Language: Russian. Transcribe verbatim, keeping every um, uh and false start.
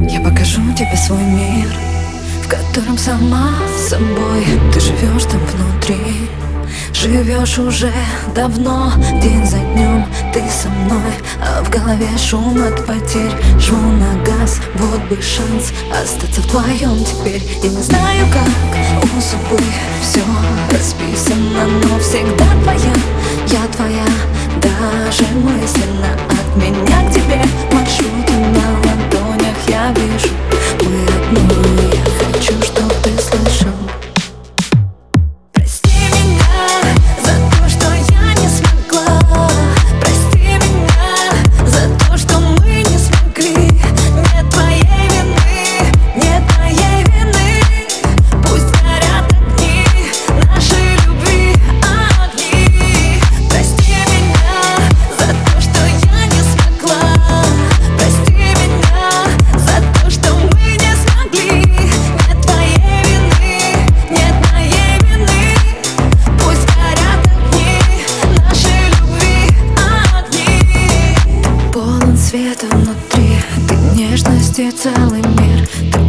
Я покажу тебе свой мир, в котором сама собой. Ты живешь там внутри, живешь уже давно. День за днем ты со мной, а в голове шум от потерь. Жму на газ, вот бы шанс остаться в твоем теперь. Я не знаю, как у судьбы все расписано, но всегда твоя, я твоя. Даже мысленно от меня к тебе маршруты на ладонях я вижу. Мы одно, я хочу, чтоб ты слышал. Прости меня за то, что я не смогла. Прости меня за то, что мы не смогли. Нет твоей вины, нет моей вины. Пусть горят огни нашей любви, огни. Прости меня за то, что я не смогла. Прости меня за то, что мы не смогли. Нет твоей вины, нет моей вины. Пусть горят огни нашей любви, огни. Ты полон света внутри, ты нежности целый мир. Ты